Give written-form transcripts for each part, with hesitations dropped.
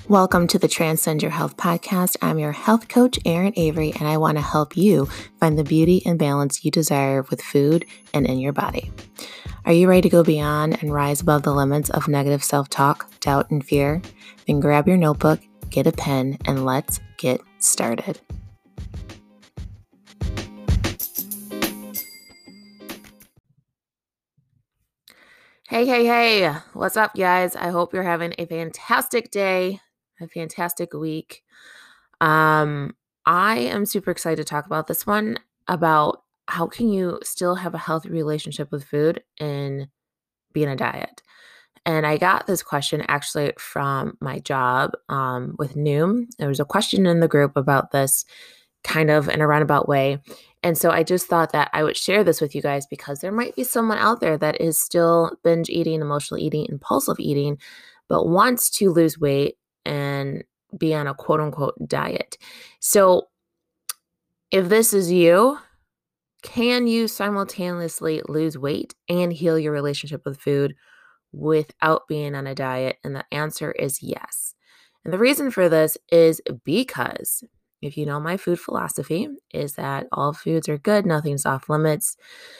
Welcome to the Transcend Your Health podcast. I'm your health coach, Erin Avery, and I want to help you find the beauty and balance you desire with food and in your body. Are you ready to go beyond and rise above the limits of negative self-talk, doubt, and fear? Then grab your notebook, get a pen, and let's get started. Hey, what's up, guys? I hope you're having a fantastic day, a fantastic week. I am super excited to talk about this one, about how can you still have a healthy relationship with food and be in a diet. And I got this question actually from my job with Noom. There was a question in the group about this kind of in a roundabout way. And so I just thought that I would share this with you guys because there might be someone out there that is still binge eating, emotional eating, impulsive eating, but wants to lose weight and be on a quote unquote diet. So if this is you, can you simultaneously lose weight and heal your relationship with food without being on a diet? And the answer is yes. And the reason for this is because if you know my food philosophy is that all foods are good, nothing's off limits.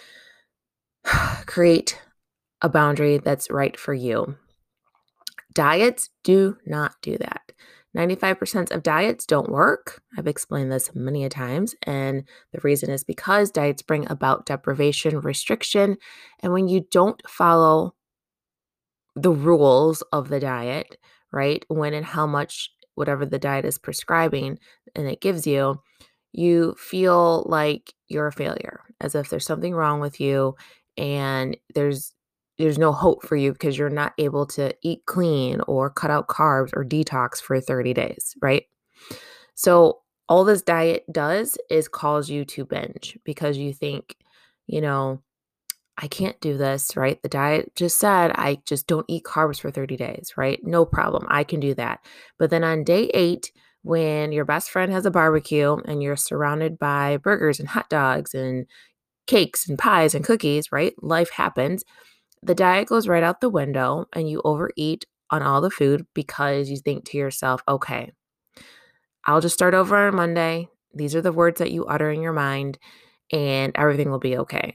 Create a boundary that's right for you. Diets do not do that. 95% of diets don't work. I've explained this many a times, and the reason is because diets bring about deprivation, restriction, and when you don't follow the rules of the diet, right? When and how much whatever the diet is prescribing and it gives you, you feel like you're a failure, as if there's something wrong with you and there's no hope for you because you're not able to eat clean or cut out carbs or detox for 30 days, right? So all this diet does is cause you to binge because you think, you know, I can't do this, right? The diet just said I just don't eat carbs for 30 days, right? No problem. I can do that. But then on day 8, when your best friend has a barbecue and you're surrounded by burgers and hot dogs and cakes and pies and cookies, right? Life happens. The diet goes right out the window and you overeat on all the food because you think to yourself, okay, I'll just start over on Monday. These are the words that you utter in your mind and everything will be okay.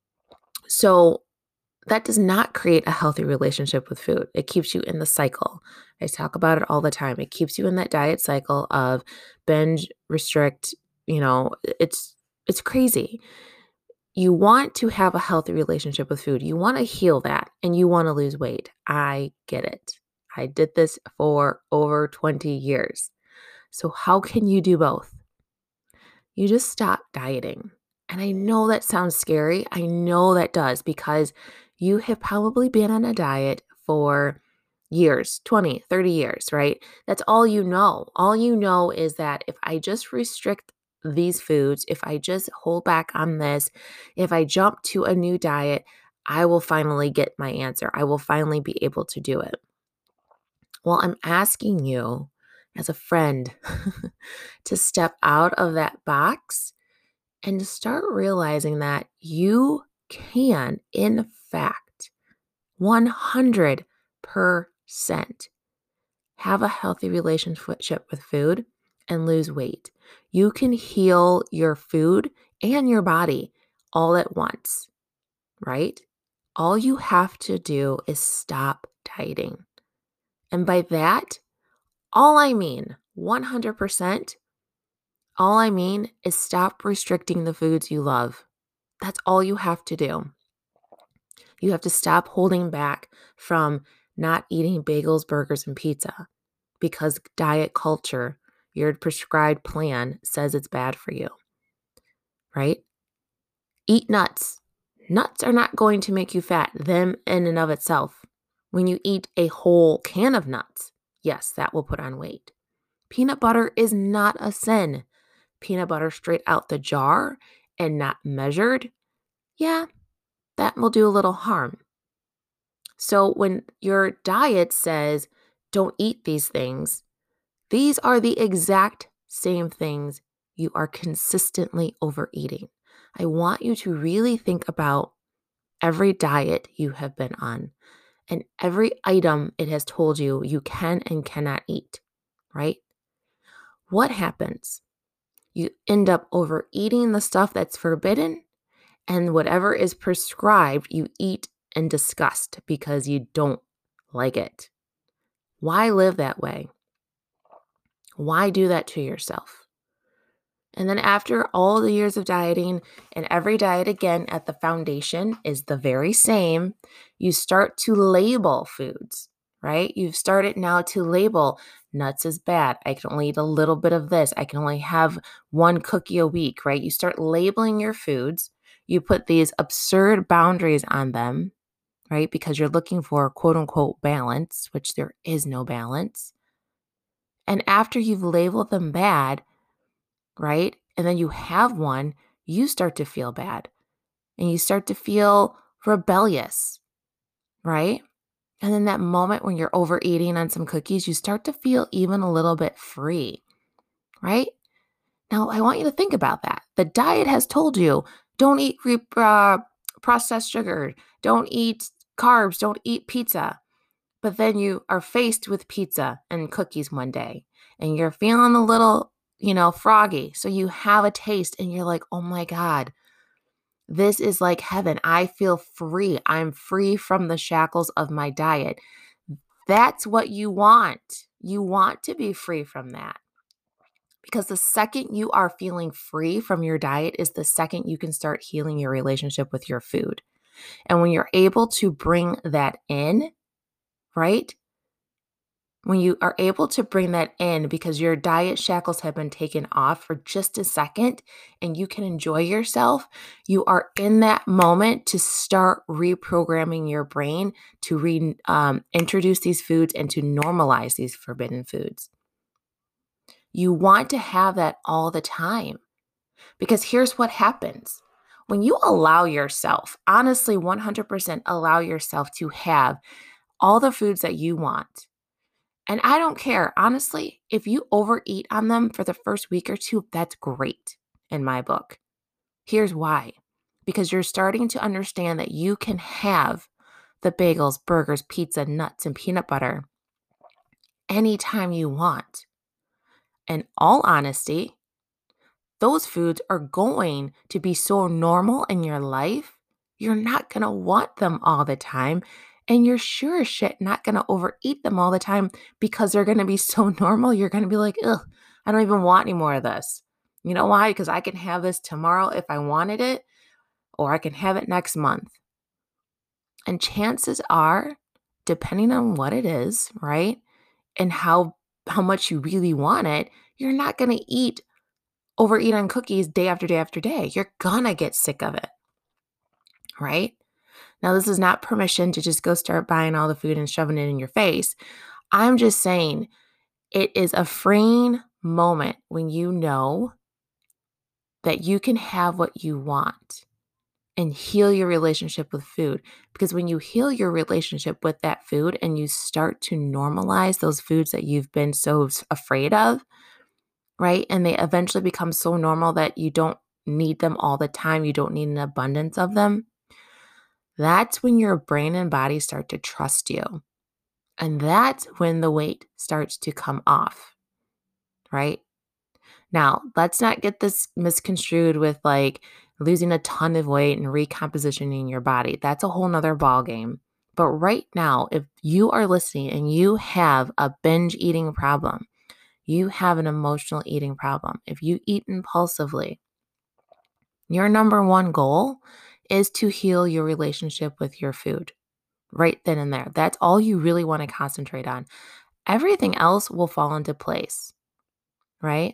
So that does not create a healthy relationship with food. It keeps you in the cycle. I talk about it all the time. It keeps you in that diet cycle of binge, restrict, it's crazy. You want to have a healthy relationship with food. You want to heal that and you want to lose weight. I get it. I did this for over 20 years. So how can you do both? You just stop dieting. And I know that sounds scary. I know that does because you have probably been on a diet for years, 20, 30 years, right? That's all you know. All you know is that if I just restrict these foods, if I just hold back on this, if I jump to a new diet, I will finally get my answer. I will finally be able to do it. Well, I'm asking you as a friend to step out of that box and to start realizing that you can, in fact, 100% have a healthy relationship with food and lose weight. You can heal your food and your body all at once, right? All you have to do is stop dieting. And by that, all I mean, 100%, all I mean is stop restricting the foods you love. That's all you have to do. You have to stop holding back from not eating bagels, burgers, and pizza because diet culture, your prescribed plan says it's bad for you, right? Eat nuts. Nuts are not going to make you fat, them in and of itself. When you eat a whole can of nuts, yes, that will put on weight. Peanut butter is not a sin. Peanut butter straight out the jar and not measured, yeah, that will do a little harm. So when your diet says don't eat these things, these are the exact same things you are consistently overeating. I want you to really think about every diet you have been on and every item it has told you you can and cannot eat. right? What happens? You end up overeating the stuff that's forbidden, and whatever is prescribed, you eat in disgust because you don't like it. Why live that way? Why do that to yourself? And then after all the years of dieting and every diet again at the foundation is the very same, you start to label foods, right? You've started now to label nuts is bad. I can only eat a little bit of this. I can only have one cookie a week, right? You start labeling your foods. You put these absurd boundaries on them, right? Because you're looking for quote unquote balance, which there is no balance. And after you've labeled them bad, right? And then you have one, you start to feel bad and you start to feel rebellious, right? And then that moment when you're overeating on some cookies, you start to feel even a little bit free, right? Now, I want you to think about that. The diet has told you don't eat processed sugar, don't eat carbs, don't eat pizza. But then you are faced with pizza and cookies one day and you're feeling a little, froggy. So you have a taste and you're like, oh my God, this is like heaven. I feel free. I'm free from the shackles of my diet. That's what you want. You want to be free from that. Because the second you are feeling free from your diet is the second you can start healing your relationship with your food. And when you're able to bring that in, right? When you are able to bring that in because your diet shackles have been taken off for just a second and you can enjoy yourself, you are in that moment to start reprogramming your brain to introduce these foods and to normalize these forbidden foods. You want to have that all the time because here's what happens. When you allow yourself, honestly, 100% allow yourself to have all the foods that you want. And I don't care, honestly, if you overeat on them for the first week or two, that's great in my book. Here's why. Because you're starting to understand that you can have the bagels, burgers, pizza, nuts, and peanut butter anytime you want. In all honesty, those foods are going to be so normal in your life, you're not going to want them all the time. And you're sure as shit not going to overeat them all the time because they're going to be so normal. You're going to be like, ugh, I don't even want any more of this. You know why? Because I can have this tomorrow if I wanted it, or I can have it next month. And chances are, depending on what it is, right? And how much you really want it, you're not going to overeat on cookies day after day after day. You're gonna get sick of it, right? Now, this is not permission to just go start buying all the food and shoving it in your face. I'm just saying it is a freeing moment when you know that you can have what you want and heal your relationship with food. Because when you heal your relationship with that food and you start to normalize those foods that you've been so afraid of, right? And they eventually become so normal that you don't need them all the time. You don't need an abundance of them. That's when your brain and body start to trust you. And that's when the weight starts to come off, right? Now, let's not get this misconstrued with like losing a ton of weight and recompositioning your body. That's a whole nother ballgame. But right now, if you are listening and you have a binge eating problem, you have an emotional eating problem, if you eat impulsively, your number one goal is to heal your relationship with your food right then and there. That's all you really want to concentrate on. Everything else will fall into place, right?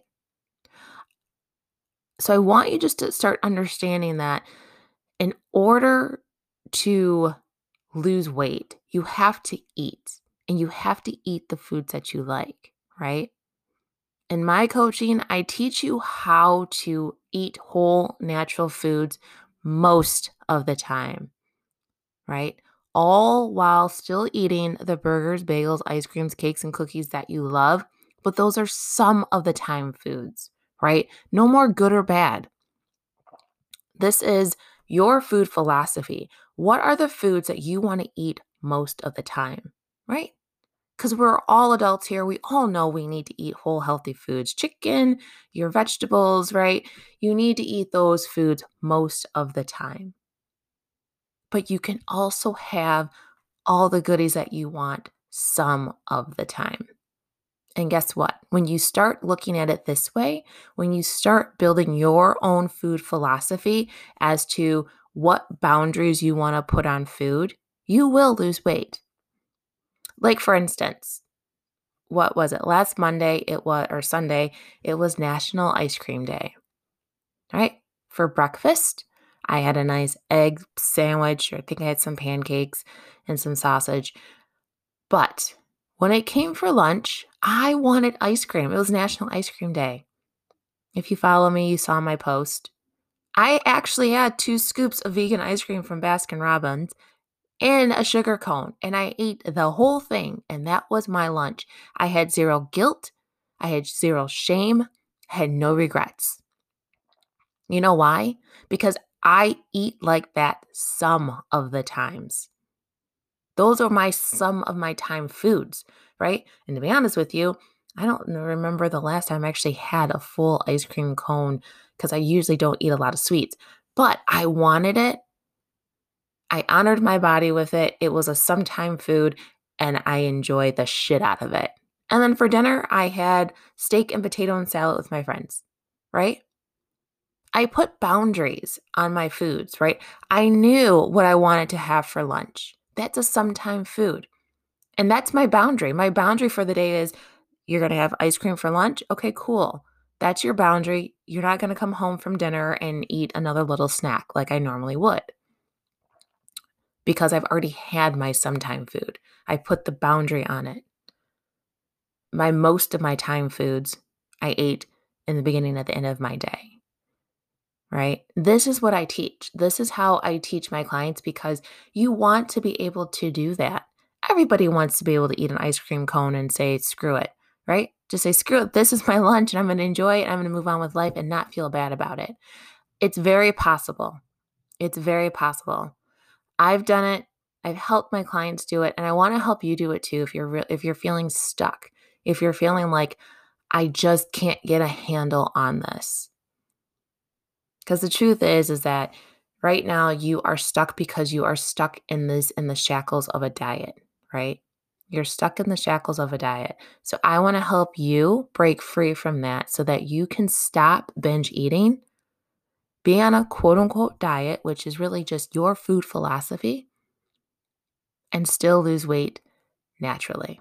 So I want you just to start understanding that in order to lose weight, you have to eat and you have to eat the foods that you like, right? In my coaching, I teach you how to eat whole, natural foods most of the time, right? All while still eating the burgers, bagels, ice creams, cakes, and cookies that you love. But those are some of the time foods, right? No more good or bad. This is your food philosophy. What are the foods that you want to eat most of the time, right? because we're all adults here. We all know we need to eat whole, healthy foods, chicken, your vegetables, right? You need to eat those foods most of the time. But you can also have all the goodies that you want some of the time. And guess what? When you start looking at it this way, when you start building your own food philosophy as to what boundaries you want to put on food, you will lose weight. Like, for instance, what was it? Last Monday, or Sunday, it was National Ice Cream Day. All right. For breakfast, I had a nice egg sandwich. I think I had some pancakes and some sausage. But when it came for lunch, I wanted ice cream. It was National Ice Cream Day. If you follow me, you saw my post. I actually had 2 scoops of vegan ice cream from Baskin Robbins and a sugar cone, and I ate the whole thing, and that was my lunch. I had 0 guilt. I had 0 shame. I had no regrets. You know why? Because I eat like that some of the times. Those are my some of my time foods, right? And to be honest with you, I don't remember the last time I actually had a full ice cream cone because I usually don't eat a lot of sweets, but I wanted it. I honored my body with it. It was a sometime food and I enjoyed the shit out of it. And then for dinner, I had steak and potato and salad with my friends, right? I put boundaries on my foods, right? I knew what I wanted to have for lunch. That's a sometime food. And that's my boundary. My boundary for the day is you're going to have ice cream for lunch. Okay, cool. That's your boundary. You're not going to come home from dinner and eat another little snack like I normally would because I've already had my sometime food. I put the boundary on it. Most of my time foods I ate in the beginning at the end of my day. Right? This is what I teach. This is how I teach my clients because you want to be able to do that. Everybody wants to be able to eat an ice cream cone and say, screw it, right? Just say, screw it. This is my lunch and I'm going to enjoy it. I'm going to move on with life and not feel bad about it. It's very possible. It's very possible. I've done it. I've helped my clients do it. And I want to help you do it too. If you're feeling stuck, if you're feeling like I just can't get a handle on this. Because the truth is that right now you are stuck because you are stuck in the shackles of a diet, right? You're stuck in the shackles of a diet. So I want to help you break free from that so that you can stop binge eating, be on a quote unquote diet, which is really just your food philosophy, and still lose weight naturally.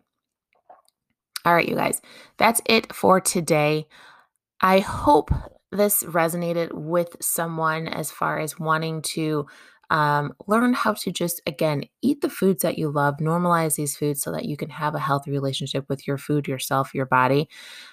All right, you guys, that's it for today. I hope this resonated with someone as far as wanting to learn how to just, again, eat the foods that you love, normalize these foods so that you can have a healthy relationship with your food, yourself, your body,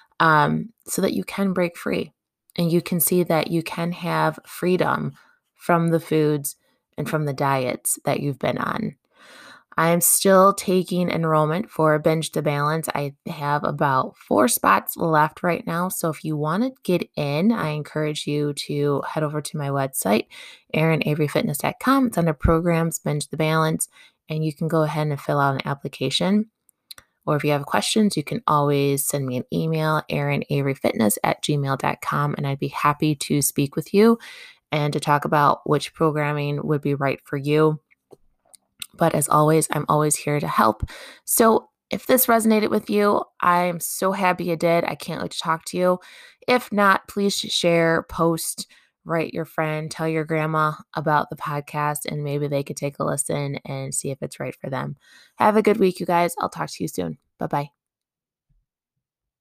so that you can break free and you can see that you can have freedom from the foods and from the diets that you've been on. I am still taking enrollment for Binge to Balance. I have about 4 spots left right now. So if you want to get in, I encourage you to head over to my website, ErinAveryFitness.com. It's under Programs, Binge to Balance, and you can go ahead and fill out an application. Or if you have questions, you can always send me an email, ErinAveryFitness@gmail.com, and I'd be happy to speak with you and to talk about which programming would be right for you. But as always, I'm always here to help. So if this resonated with you, I'm so happy you did. I can't wait to talk to you. If not, please share, post, write your friend, tell your grandma about the podcast, and maybe they could take a listen and see if it's right for them. Have a good week, you guys. I'll talk to you soon. Bye-bye.